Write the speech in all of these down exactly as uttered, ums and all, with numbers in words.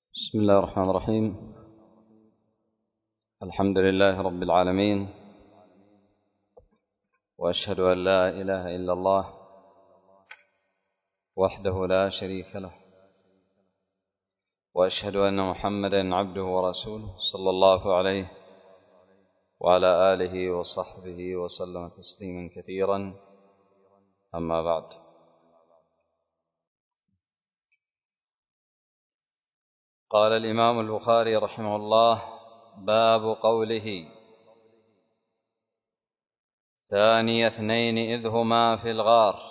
بسم الله الرحمن الرحيم. الحمد لله رب العالمين، وأشهد أن لا إله إلا الله وحده لا شريك له، وأشهد أن محمدا عبده ورسوله صلى الله عليه وعلى آله وصحبه وسلم تسليما كثيرا. أما بعد، قال الإمام البخاري رحمه الله: باب قوله: ثاني اثنين إذ هما في الغار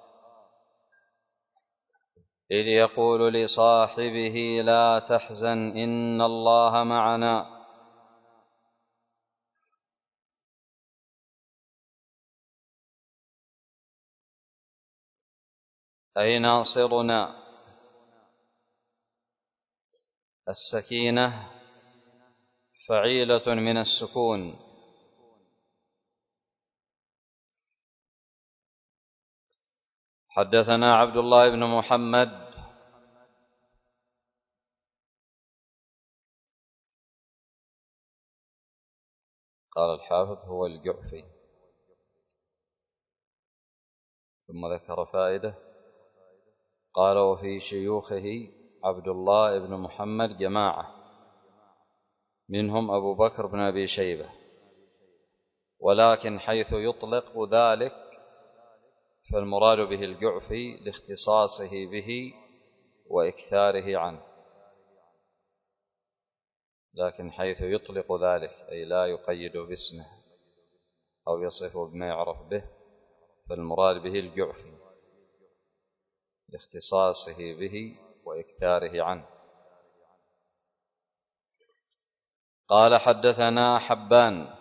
إذ يقول لصاحبه لا تحزن إن الله معنا. أي ناصرنا. السكينة فعيلة من السكون. حدثنا عبد الله بن محمد قال الحافظ هو الجعفي، ثم ذكر فائدة قال: وفي شيوخه عبد الله بن محمد جماعة، منهم أبو بكر بن أبي شيبة، ولكن حيث يطلق ذلك فالمراد به الجعفي لاختصاصه به وإكثاره عنه، لكن حيث يطلق ذلك أي لا يقيد باسمه أو يصفه بما يعرف به فالمراد به الجعفي لاختصاصه به وإكثاره عنه. قال: حدثنا حبان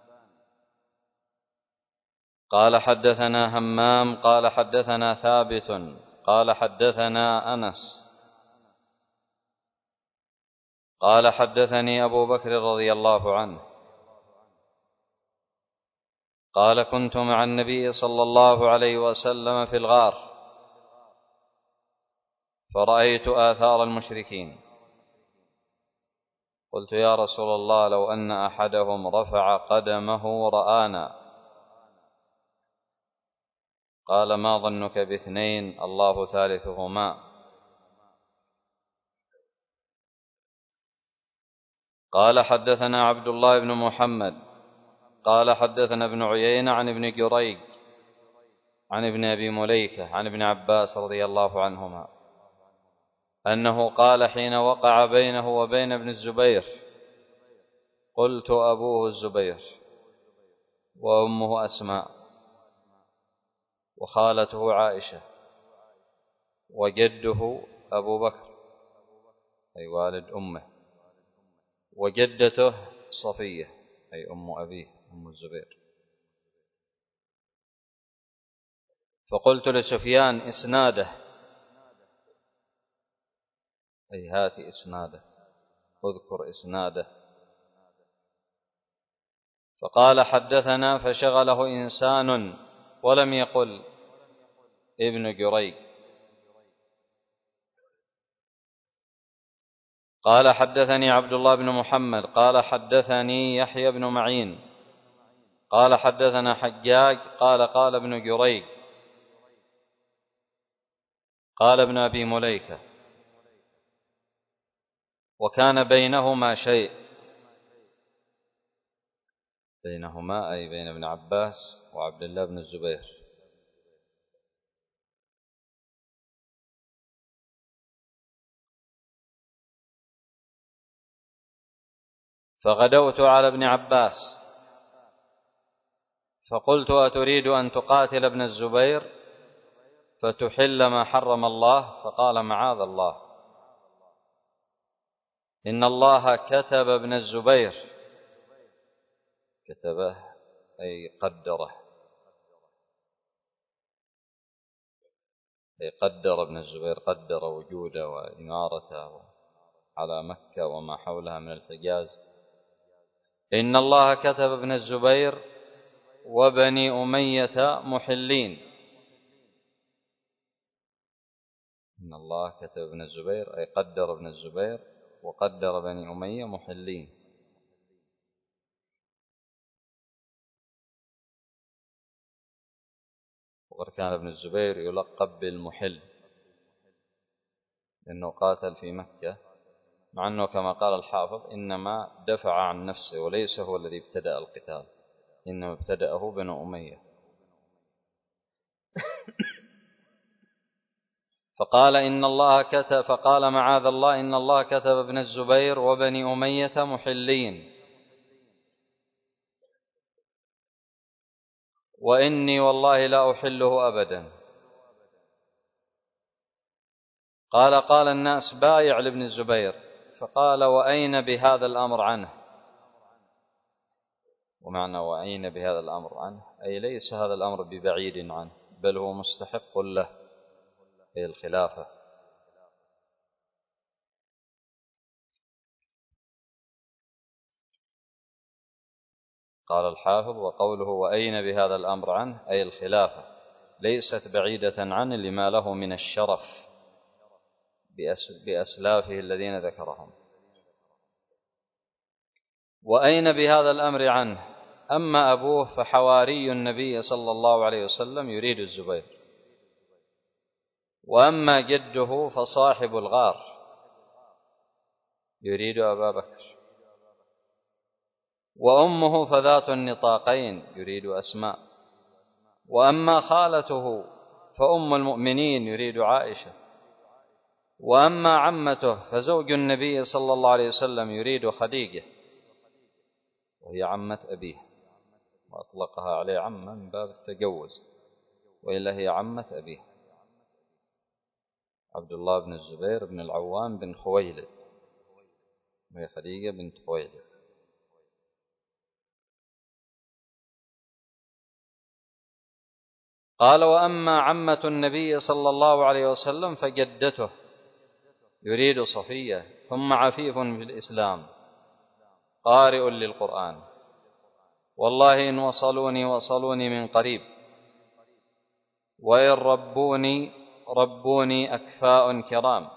قال حدثنا همام قال حدثنا ثابت قال حدثنا أنس قال: حدثني أبو بكر رضي الله عنه قال: كنت مع النبي صلى الله عليه وسلم في الغار فرأيت آثار المشركين، قلت: يا رسول الله، لو أن أحدهم رفع قدمه رآنا. قال: ما ظنك باثنين الله ثالثهما؟ قال: حدثنا عبد الله بن محمد قال حدثنا ابن عيينة عن ابن جريج عن ابن أبي مليكة عن ابن عباس رضي الله عنهما أنه قال حين وقع بينه وبين ابن الزبير: قلت: أبوه الزبير وأمه أسماء وخالته عائشة وجده أبو بكر أي والد أمه وجدته صفية أي أم أبيه أم الزبير. فقلت لسفيان: إسناده أي هات إسناده، اذكر إسناده. فقال: حدثنا، فشغله إنسان ولم يقل ابن جريج. قال: حدثني عبد الله بن محمد قال حدثني يحيى بن معين قال حدثنا حجاج قال: قال ابن جريج قال ابن أبي مليكة: وكان بينهما شيء. بينهما أي بين ابن عباس وعبد الله بن الزبير. فغدوت على ابن عباس فقلت: أتريد أن تقاتل ابن الزبير فتحل ما حرم الله؟ فقال: معاذ الله، إن الله كتب ابن الزبير، كتبه أي قدره، أي قدر ابن الزبير، قدر وجوده وإمارته على مكة وما حولها من الحجاز. إن الله كتب ابن الزبير وبني أمية محلين. إن الله كتب ابن الزبير أي قدر ابن الزبير وقدر بني أمية محلين. وقد كان ابن الزبير يلقب بالمحل لأنه قاتل في مكة، مع أنه كما قال الحافظ إنما دفع عن نفسه وليس هو الذي ابتدأ القتال، إنما ابتدأه بنو أمية. فقال إن الله كتب فقال معاذ الله إن الله كتب ابن الزبير وبني أمية محلين، وإني والله لا أحله أبدا. قال قال الناس بايع لابن الزبير، فقال وأين بهذا الأمر عنه؟ ومعنى وأين بهذا الأمر عنه أي ليس هذا الأمر ببعيد عنه، بل هو مستحق له، أي الخلافة. قال الحافظ وقوله وأين بهذا الأمر عنه أي الخلافة ليست بعيدة عنه لما له من الشرف بأسلافه الذين ذكرهم. وأين بهذا الأمر عنه؟ أما أبوه فحواري النبي صلى الله عليه وسلم يريد الزبير، وأما جده فصاحب الغار يريد أبا بكر، وأمه فذات النطاقين يريد أسماء، وأما خالته فأم المؤمنين يريد عائشة، وأما عمته فزوج النبي صلى الله عليه وسلم يريد خديجة وهي عمة أبيه، وأطلقها عليه عمة من باب التجوز، وإلا هي عمة أبيه عبد الله بن الزبير بن العوام بن خويلد، وهي خديجة بنت خويلد. قال وأما عمة النبي صلى الله عليه وسلم فجدته يريد صفية، ثم عفيف في الإسلام قارئ للقرآن، والله إن وصلوني وصلوني من قريب، وإن ربوني ربوني أكفاء كرام،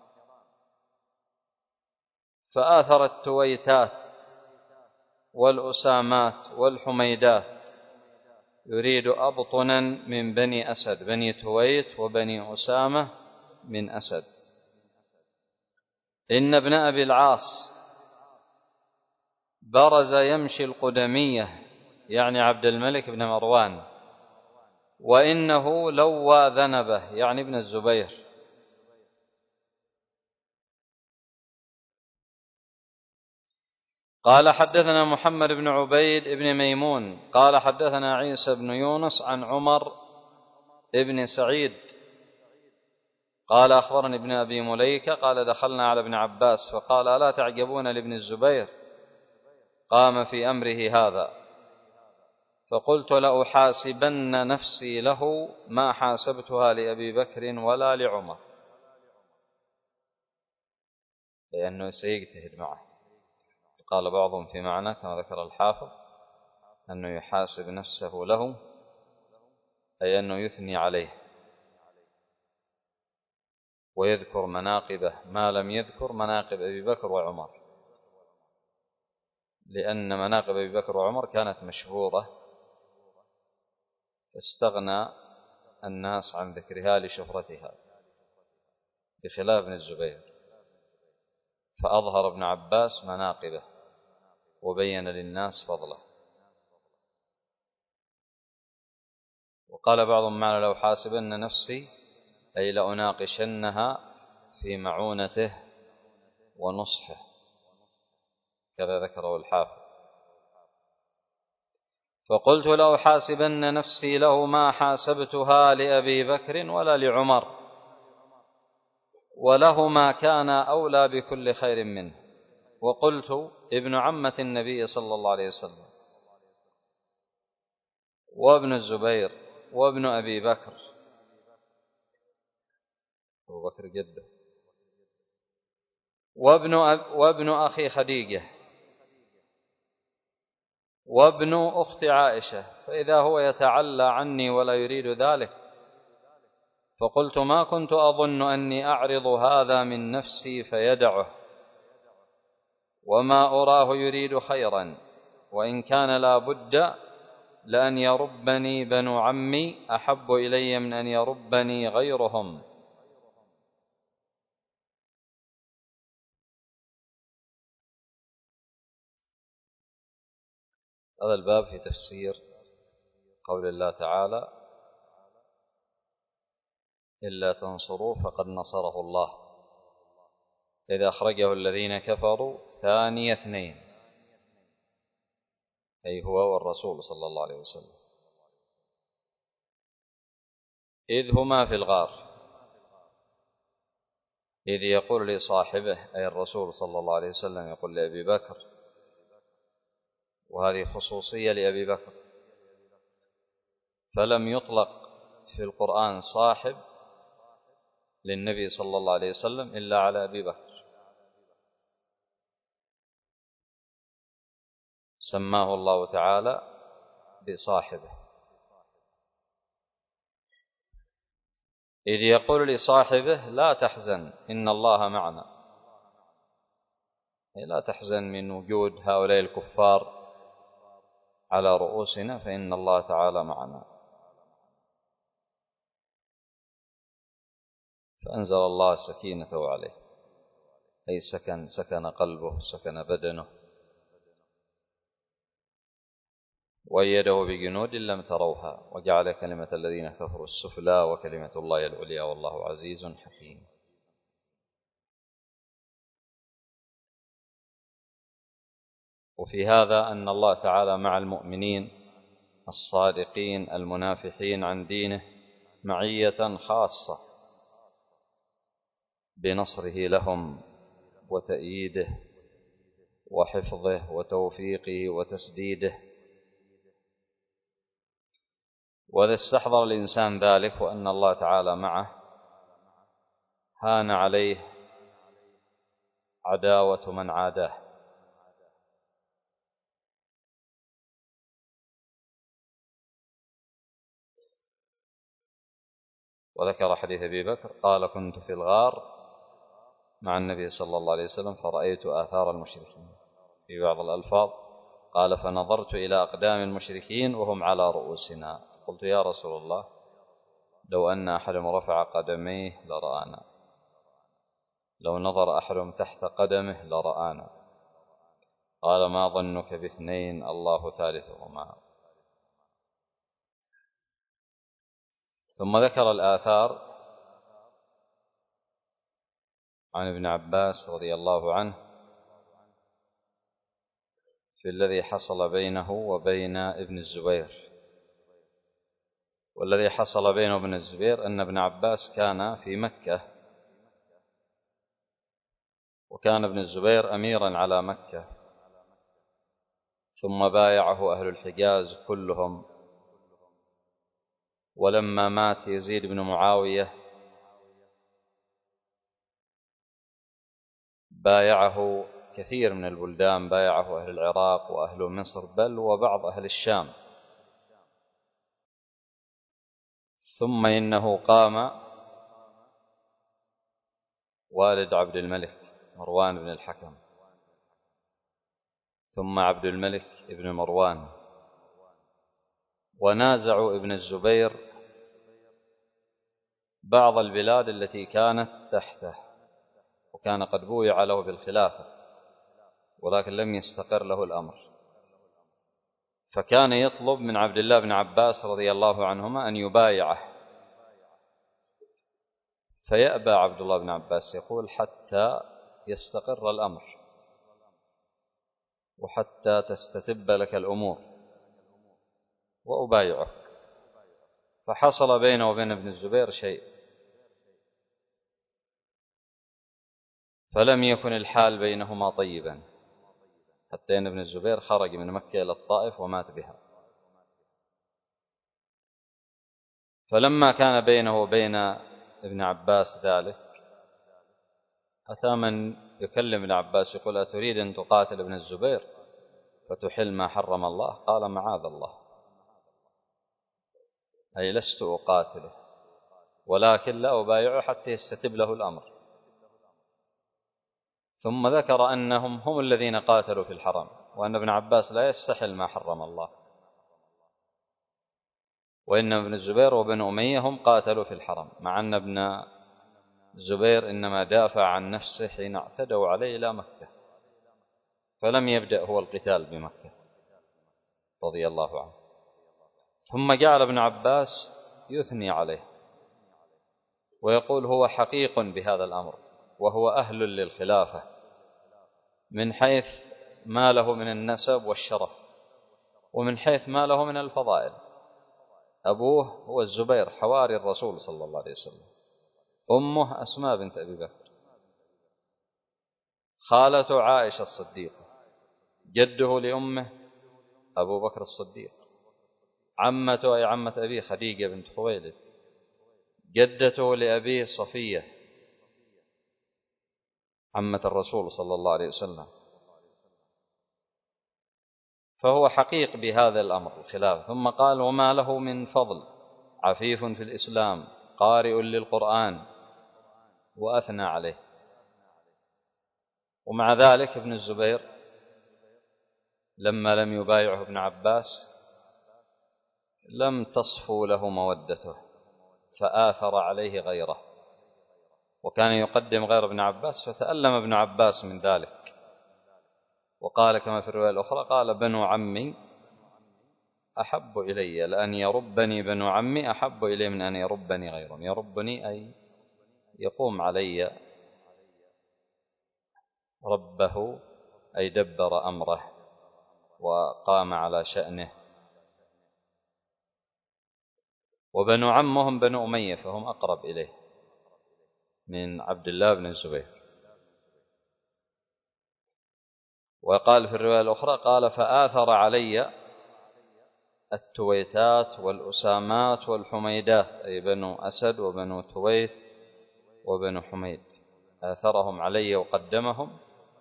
فآثر التويتات والأسامات والحميدات يريد أبطنا من بني أسد، بني تويت وبني أسامة من أسد. إن ابن أبي العاص برز يمشي القدمية يعني عبد الملك بن مروان، وإنه لوى ذنبه يعني ابن الزبير. قال حدثنا محمد بن عبيد بن ميمون قال حدثنا عيسى بن يونس عن عمر بن سعيد قال أخبرني ابن أبي مليكة قال دخلنا على ابن عباس فقال ألا تعجبون لابن الزبير قام في أمره هذا؟ فقلت لأحاسبن نفسي له ما حاسبتها لأبي بكر ولا لعمر، لأنه سيجتهد معه. قال بعضهم في معنى كما ذكر الحافظ أنه يحاسب نفسه له أي أنه يثني عليه ويذكر مناقبه ما لم يذكر مناقب أبي بكر وعمر، لأن مناقب أبي بكر وعمر كانت مشهورة فاستغنى الناس عن ذكرها لشهرتها، بخلاف ابن الزبير فأظهر ابن عباس مناقبه وبين للناس فضله. وقال بعضهم معنى لو حاسبن نفسي أي لأناقشنها في معونته ونصحه، كذا ذكره الحافظ. فقلت لو حاسبن نفسي له ما حاسبتها لأبي بكر ولا لعمر، ولهما كان أولى بكل خير منه. وقلت ابن عمة النبي صلى الله عليه وسلم وابن الزبير وابن أبي بكر، أبو بكر جده، وابن, أب وابن أخي خديجة وابن أخت عائشة، فإذا هو يتعلى عني ولا يريد ذلك. فقلت ما كنت أظن أني أعرض هذا من نفسي فيدعه، وما أراه يريد خيرا، وإن كان لا بد لأن يربني بنو عمي أحب إلي من أن يربني غيرهم. هذا الباب في تفسير قول الله تعالى: إلا تنصروه فقد نصره الله إذا أخرجه الذين كفروا ثاني اثنين، أي هو والرسول صلى الله عليه وسلم، إذ هما في الغار، إذ يقول لصاحبه أي الرسول صلى الله عليه وسلم يقول لأبي بكر، وهذه خصوصية لأبي بكر، فلم يطلق في القرآن صاحب للنبي صلى الله عليه وسلم إلا على أبي بكر، سماه الله تعالى بصاحبه. إذ يقول لصاحبه: لا تحزن إن الله معنا، لا تحزن من وجود هؤلاء الكفار على رؤوسنا، فإن الله تعالى معنا. فأنزل الله سكينته عليه، أي سكن سكن قلبه، سكن بدنه، وأيده بجنود لم تروها، وجعل كلمة الذين كفروا السفلى وكلمة الله العليا والله عزيز حكيم. وفي هذا أن الله تعالى مع المؤمنين الصادقين المنافحين عن دينه معية خاصة بنصره لهم وتأييده وحفظه وتوفيقه وتسديده. وإذا استحضر الإنسان ذلك وأن الله تعالى معه هان عليه عداوة من عاداه. وذكر حديث أبي بكر قال: كنت في الغار مع النبي صلى الله عليه وسلم فرأيت آثار المشركين. في بعض الألفاظ قال: فنظرت إلى أقدام المشركين وهم على رؤوسنا، قلت: يا رسول الله، لو أن أحدهم رفع قدميه لرآنا، لو نظر أحدهم تحت قدمه لرآنا. قال: ما ظنك باثنين الله ثالثهما. ثم ذكر الآثار عن ابن عباس رضي الله عنه في الذي حصل بينه وبين ابن الزبير. والذي حصل بينه وبين الزبير أن ابن عباس كان في مكة، وكان ابن الزبير أميرا على مكة، ثم بايعه أهل الحجاز كلهم. ولما مات يزيد بن معاوية بايعه كثير من البلدان، بايعه أهل العراق وأهل مصر بل وبعض أهل الشام. ثم إنه قام والد عبد الملك مروان بن الحكم، ثم عبد الملك ابن مروان، ونازعوا ابن الزبير بعض البلاد التي كانت تحته، وكان قد بويع له بالخلافة ولكن لم يستقر له الأمر، فكان يطلب من عبد الله بن عباس رضي الله عنهما أن يبايعه، فيأبى عبد الله بن عباس، يقول: حتى يستقر الأمر وحتى تستتب لك الأمور وأبايعك. فحصل بينه وبين ابن الزبير شيء، فلم يكن الحال بينهما طيبا، حتى أن ابن الزبير خرج من مكة إلى الطائف ومات بها. فلما كان بينه وبين ابن عباس ذلك، أتى من يكلم ابن عباس يقول: أتريد أن تقاتل ابن الزبير فتحل ما حرم الله؟ قال: معاذ الله، أي لست أقاتله، ولكن لا أبايعه حتى يستتب له الأمر. ثم ذكر أنهم هم الذين قاتلوا في الحرم، وأن ابن عباس لا يستحل ما حرم الله، وإن ابن الزبير وابن أمية هم قاتلوا في الحرم، مع أن ابن الزبير إنما دافع عن نفسه حين اعتدوا عليه إلى مكة، فلم يبدأ هو القتال بمكة رضي الله عنه. ثم جعل ابن عباس يثني عليه ويقول هو حقيق بهذا الأمر، وهو أهل للخلافة من حيث ما له من النسب والشرف، ومن حيث ما له من الفضائل. أبوه هو الزبير حواري الرسول صلى الله عليه وسلم، أمه أسماء بنت أبي بكر، خالته عائشة الصديقة، جده لأمه أبو بكر الصديق، عمته أي عمة أبيه خديجة بنت خويلد، جدته لأبيه صفية عمة الرسول صلى الله عليه وسلم. فهو حقيق بهذا الأمر الخلافة. ثم قال وما له من فضل، عفيف في الإسلام، قارئ للقرآن، وأثنى عليه. ومع ذلك ابن الزبير لما لم يبايعه ابن عباس لم تصفو له مودته، فآثر عليه غيره، وكان يقدم غير ابن عباس، فتألم ابن عباس من ذلك، وقال كما في الرواية الأخرى قال بنو عمي أحب إلي، لأن يربني بنو عمي أحب إلي من أن يربني غيرهم. يربني أي يقوم علي ربه، أي دبر أمره وقام على شأنه. وبنو عمهم بنو أمية، فهم أقرب إليه من عبد الله بن الزبير. وقال في الرواية الأخرى قال فآثر علي التويتات والأسامات والحميدات، أي بنو أسد وبنو تويت وبنو حميد، آثرهم علي وقدمهم.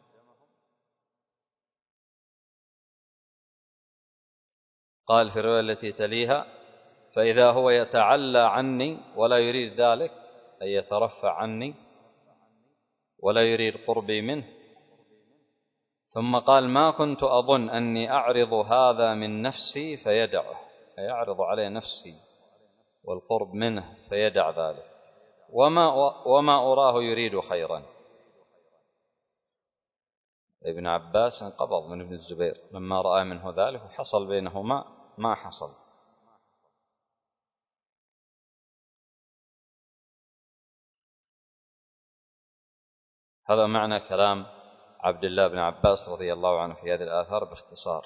قال في الرواية التي تليها فإذا هو يتعلى عني ولا يريد ذلك، أي يترفع عني ولا يريد قربي منه. ثم قال ما كنت أظن أني أعرض هذا من نفسي فيدعه، أي أعرض عليه نفسي والقرب منه فيدع ذلك، وما, وما أراه يريد خيرا. ابن عباس انقبض من ابن الزبير لما رأى منه ذلك، وحصل بينهما ما حصل. هذا معنى كلام عبد الله بن عباس رضي الله عنه في هذه الآثار باختصار.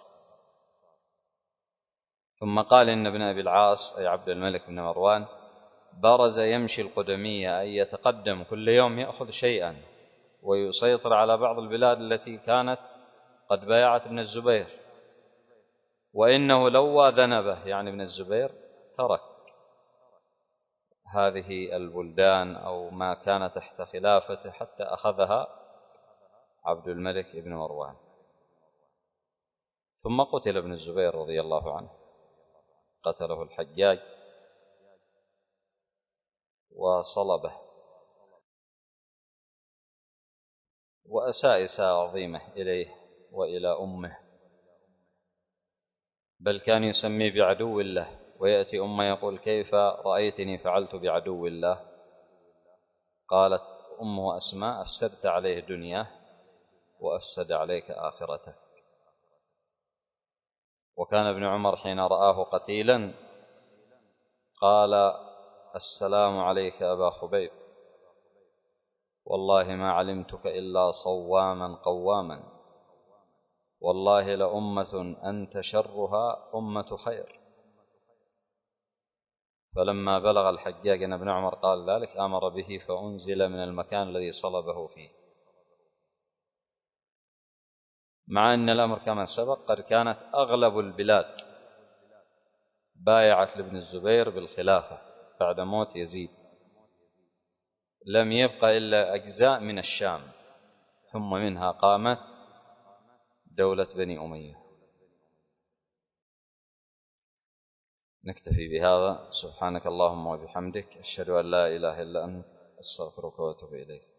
ثم قال إن ابن أبي العاص أي عبد الملك بن مروان برز يمشي القدمية، أي يتقدم كل يوم يأخذ شيئا ويسيطر على بعض البلاد التي كانت قد بايعت ابن الزبير، وإنه لوى ذنبه يعني ابن الزبير ترك هذه البلدان أو ما كان تحت خلافته حتى أخذها عبد الملك بن مروان. ثم قتل ابن الزبير رضي الله عنه، قتله الحجاج وصلبه، وأساء إساءة عظيمة إليه وإلى أمه، بل كان يسميه بعدو الله، ويأتي أمه يقول كيف رأيتني فعلت بعدو الله؟ قالت أمه أسماء أفسدت عليه دنياه وأفسد عليك آخرتك. وكان ابن عمر حين رآه قتيلا قال السلام عليك أبا خبيب، والله ما علمتك إلا صواما قواما، والله لأمة أنت شرها أمة خير. فلما بلغ الحجاج أن ابن عمر قال ذلك أمر به فأنزل من المكان الذي صلبه فيه، مع أن الأمر كما سبق قد كانت أغلب البلاد بايعت لابن الزبير بالخلافة بعد موت يزيد، لم يبقى إلا أجزاء من الشام، ثم منها قامت دولة بني أمية. نكتفي بهذا. سبحانك اللهم وبحمدك، أشهد أن لا إله إلا أنت، أستغفرك وأتوب إليك.